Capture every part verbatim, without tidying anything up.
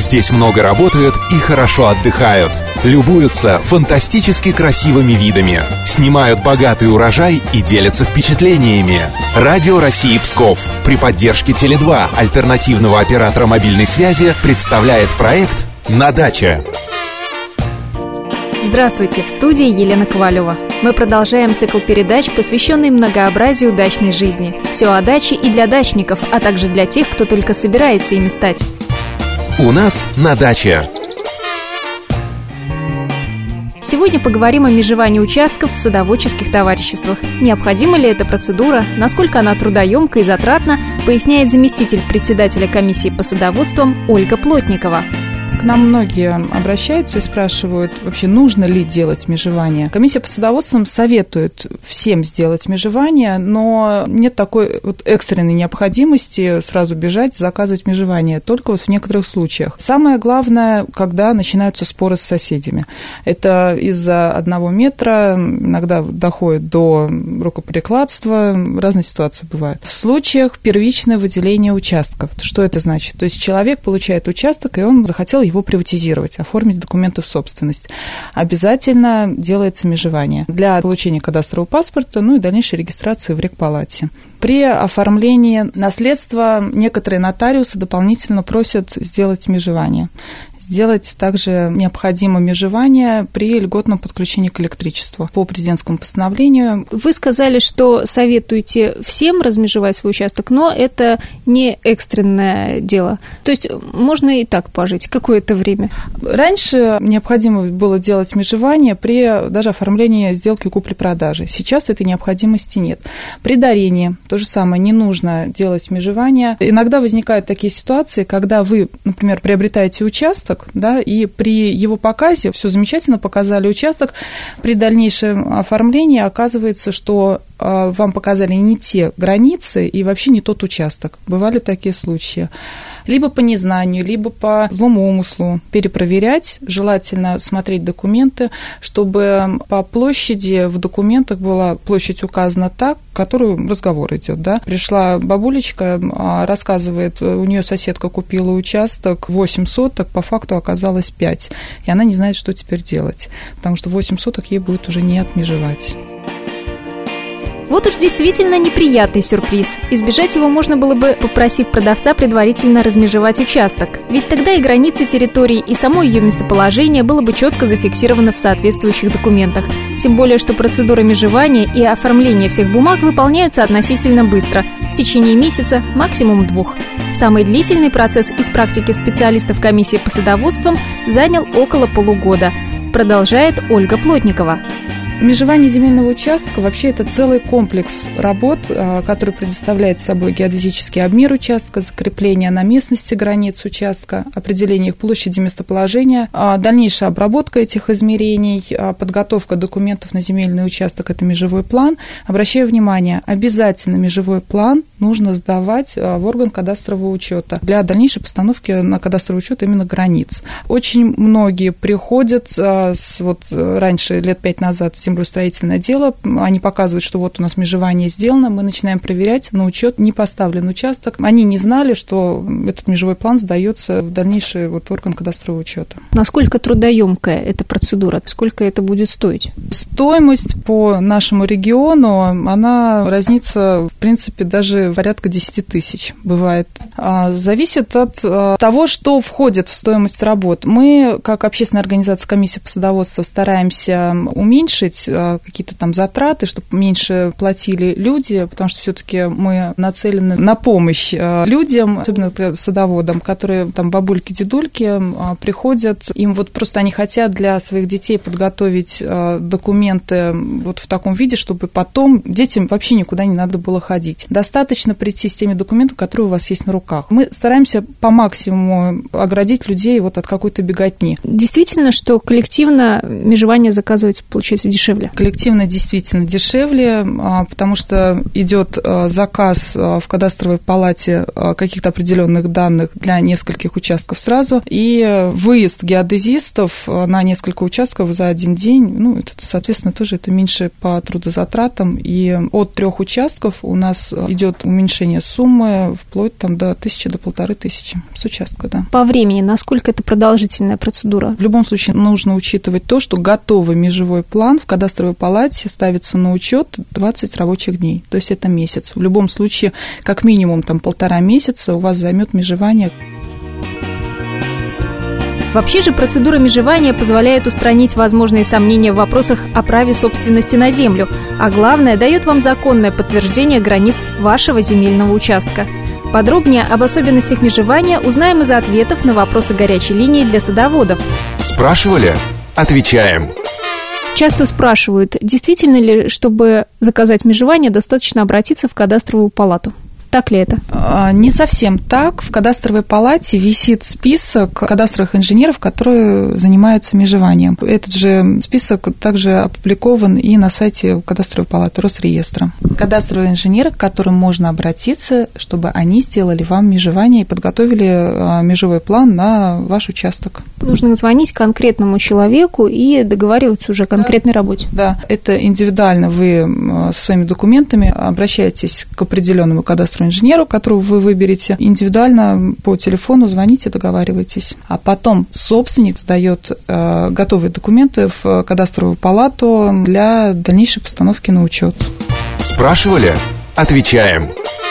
Здесь много работают и хорошо отдыхают. Любуются фантастически красивыми видами. Снимают богатый урожай и делятся впечатлениями. Радио России Псков при поддержке Теле два, альтернативного оператора мобильной связи, представляет проект «На даче». Здравствуйте, в студии Елена Ковалева. Мы продолжаем цикл передач, посвященный многообразию дачной жизни. Все о даче и для дачников, а также для тех, кто только собирается ими стать. У нас на даче. Сегодня поговорим о межевании участков в садоводческих товариществах. Необходима ли эта процедура, насколько она трудоемка и затратна, поясняет заместитель председателя комиссии по садоводствам Ольга Плотникова. К нам многие обращаются и спрашивают, вообще нужно ли делать межевание. Комиссия по садоводствам советует всем сделать межевание, но нет такой вот экстренной необходимости сразу бежать, заказывать межевание, только вот в некоторых случаях. Самое главное, когда начинаются споры с соседями. Это из-за одного метра, иногда доходит до рукоприкладства, разные ситуации бывают. В случаях первичное выделение участков. Что это значит? То есть человек получает участок, и он захотел его приватизировать, оформить документы в собственность. Обязательно делается межевание для получения кадастрового паспорта, ну и дальнейшей регистрации в регпалате. При оформлении наследства некоторые нотариусы дополнительно просят сделать межевание. Сделать также необходимо межевание при льготном подключении к электричеству по президентскому постановлению. Вы сказали, что советуете всем размежевать свой участок, но это не экстренное дело. То есть можно и так пожить какое-то время. Раньше необходимо было делать межевание при даже оформлении сделки купли-продажи. Сейчас этой необходимости нет. При дарении то же самое, не нужно делать межевание. Иногда возникают такие ситуации, когда вы, например, приобретаете участок, да, и при его показе, все замечательно, показали участок, при дальнейшем оформлении оказывается, что э, вам показали не те границы и вообще не тот участок. Бывали такие случаи. Либо по незнанию, либо по злому умыслу перепроверять, желательно смотреть документы, чтобы по площади в документах была площадь указана так, о которой разговор идет. Да? Пришла бабулечка, рассказывает, у нее соседка купила участок восемь соток, по факту оказалось пять, и она не знает, что теперь делать, потому что восемь соток ей будет уже не отмежевать. Вот уж действительно неприятный сюрприз. Избежать его можно было бы, попросив продавца предварительно размежевать участок. Ведь тогда и границы территории, и само ее местоположение было бы четко зафиксировано в соответствующих документах. Тем более, что процедура межевания и оформления всех бумаг выполняются относительно быстро, в течение месяца, максимум двух. Самый длительный процесс из практики специалистов комиссии по садоводствам занял около полугода. Продолжает Ольга Плотникова. Межевание земельного участка вообще это целый комплекс работ, который предоставляет собой геодезический обмер участка, закрепление на местности границ участка, определение их площади, местоположения, дальнейшая обработка этих измерений, подготовка документов на земельный участок – это межевой план. Обращаю внимание, обязательно межевой план нужно сдавать в орган кадастрового учета для дальнейшей постановки на кадастровый учет именно границ. Очень многие приходят, с, вот раньше, лет пять назад, землеустроительное дело, они показывают, что вот у нас межевание сделано, мы начинаем проверять, на учет не поставлен участок. Они не знали, что этот межевой план сдается в дальнейший вот орган кадастрового учета. Насколько трудоемкая эта процедура? Сколько это будет стоить? Стоимость по нашему региону, она разнится, в принципе, даже порядка десять тысяч бывает. Зависит от того, что входит в стоимость работ. Мы, как общественная организация комиссии по садоводству, стараемся уменьшить какие-то там затраты, чтобы меньше платили люди, потому что все-таки мы нацелены на помощь людям, особенно садоводам, которые там бабульки, дедульки приходят, им вот просто они хотят для своих детей подготовить документы вот в таком виде, чтобы потом детям вообще никуда не надо было ходить. Достаточно прийти с теми документами, которые у вас есть на руках. Мы стараемся по максимуму оградить людей вот от какой-то беготни. Действительно, что коллективно межевание заказывать получается дешевле? дешевле? Коллективно действительно дешевле, потому что идет заказ в кадастровой палате каких-то определенных данных для нескольких участков сразу, и выезд геодезистов на несколько участков за один день, ну, это, соответственно, тоже это меньше по трудозатратам, и от трех участков у нас идет уменьшение суммы вплоть там, до тысячи, до полторы тысячи с участка, да. По времени, насколько это продолжительная процедура? В любом случае нужно учитывать то, что готовый межевой план в кадастровой палате ставится на учет двадцать рабочих дней, то есть это месяц. В любом случае, как минимум там полтора месяца у вас займет межевание. Вообще же процедура межевания позволяет устранить возможные сомнения в вопросах о праве собственности на землю, а главное, дает вам законное подтверждение границ вашего земельного участка. Подробнее об особенностях межевания узнаем из ответов на вопросы горячей линии для садоводов. Спрашивали? Отвечаем. Часто спрашивают, действительно ли, чтобы заказать межевание, достаточно обратиться в кадастровую палату. Так ли это? Не совсем так. В кадастровой палате висит список кадастровых инженеров, которые занимаются межеванием. Этот же список также опубликован и на сайте кадастровой палаты Росреестра. Кадастровые инженеры, к которым можно обратиться, чтобы они сделали вам межевание и подготовили межевой план на ваш участок. Нужно звонить конкретному человеку и договариваться уже о конкретной да. работе. Да, это индивидуально. Вы со своими документами обращаетесь к определенному кадастровому инженеру, которого вы выберете, индивидуально по телефону звоните, договаривайтесь. А потом собственник сдает э, готовые документы в кадастровую палату для дальнейшей постановки на учет. Спрашивали? Отвечаем.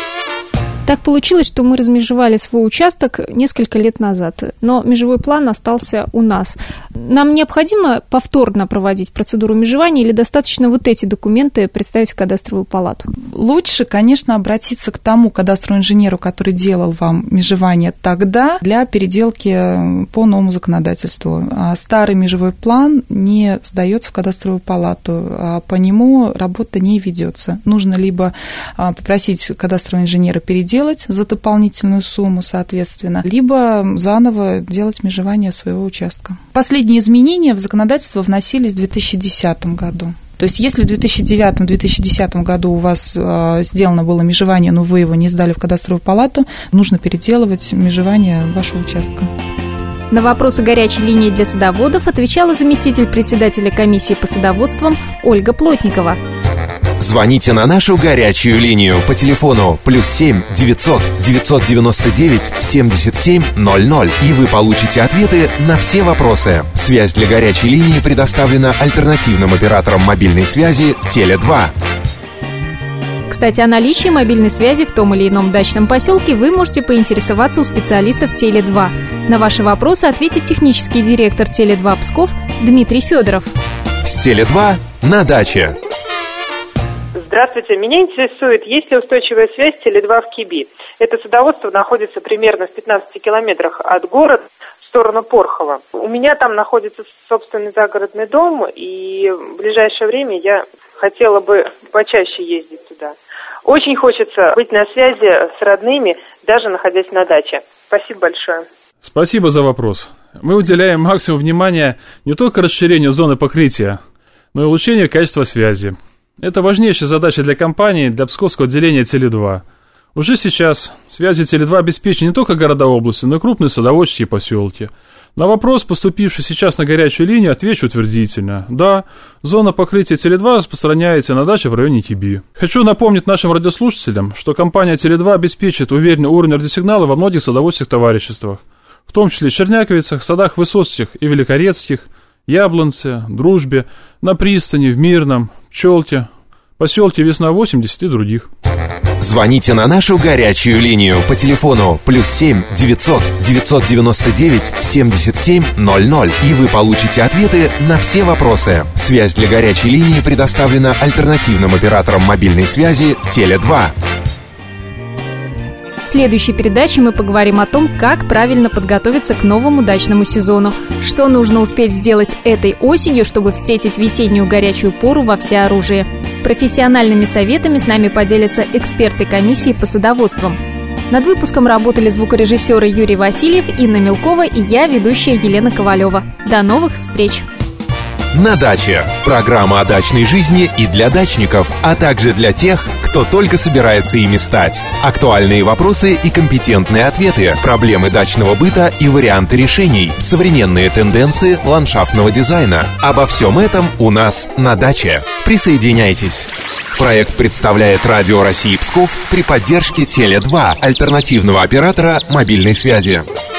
Так получилось, что мы размежевали свой участок несколько лет назад, но межевой план остался у нас. Нам необходимо повторно проводить процедуру межевания или достаточно вот эти документы представить в кадастровую палату? Лучше, конечно, обратиться к тому кадастровому инженеру, который делал вам межевание тогда для переделки по новому законодательству. А старый межевой план не сдается в кадастровую палату, а по нему работа не ведется. Нужно либо попросить кадастрового инженера переделать за дополнительную сумму, соответственно, либо заново делать межевание своего участка. Последние изменения в законодательство вносились в две тысячи десятом году. То есть, если в две тысячи девятом - две тысячи десятом году у вас э, сделано было межевание, но вы его не сдали в кадастровую палату, нужно переделывать межевание вашего участка. На вопросы горячей линии для садоводов отвечала заместитель председателя комиссии по садоводствам Ольга Плотникова. Звоните на нашу горячую линию по телефону плюс семь девятьсот девятьсот девяносто девять семьдесят семь ноль ноль, и вы получите ответы на все вопросы. Связь для горячей линии предоставлена альтернативным оператором мобильной связи Теле два. Кстати, о наличии мобильной связи в том или ином дачном поселке вы можете поинтересоваться у специалистов Теле два. На ваши вопросы ответит технический директор Теле два Псков Дмитрий Федоров. С Теле два на даче. Здравствуйте, меня интересует, есть ли устойчивая связь Теле два в Киби. Это садоводство находится примерно в пятнадцати километрах от города в сторону Порхова. У меня там находится собственный загородный дом, и в ближайшее время я хотела бы почаще ездить туда. Очень хочется быть на связи с родными, даже находясь на даче. Спасибо большое. Спасибо за вопрос. Мы уделяем максимум внимания не только расширению зоны покрытия, но и улучшению качества связи. Это важнейшая задача для компании, для Псковского отделения Теле два. Уже сейчас связи Теле два обеспечены не только города области, но и крупные садоводческие поселки. На вопрос, поступивший сейчас на горячую линию, отвечу утвердительно. Да, зона покрытия Теле два распространяется на даче в районе Киби. Хочу напомнить нашим радиослушателям, что компания Теле два обеспечит уверенный уровень радиосигнала во многих садоводческих товариществах, в том числе в Черняковицах, садах Высоцких и Великорецких, Яблонце, Дружбе, на Пристани, в Мирном, Пчелке, поселке Весна восемьдесят и других. Звоните на нашу горячую линию по телефону плюс семь девятьсот девятьсот девяносто девять семьдесят семь ноль ноль, и вы получите ответы на все вопросы. Связь для горячей линии предоставлена альтернативным оператором мобильной связи Теле два. В следующей передаче мы поговорим о том, как правильно подготовиться к новому дачному сезону, что нужно успеть сделать этой осенью, чтобы встретить весеннюю горячую пору во всеоружии. Профессиональными советами с нами поделятся эксперты комиссии по садоводствам. Над выпуском работали звукорежиссеры Юрий Васильев, Инна Мелкова и я, ведущая Елена Ковалева. До новых встреч! на даче. Программа о дачной жизни и для дачников, а также для тех, кто только собирается ими стать. Актуальные вопросы и компетентные ответы, проблемы дачного быта и варианты решений, современные тенденции ландшафтного дизайна. Обо всем этом у нас на даче. Присоединяйтесь. Проект представляет Радио России Псков при поддержке Теле два, альтернативного оператора мобильной связи.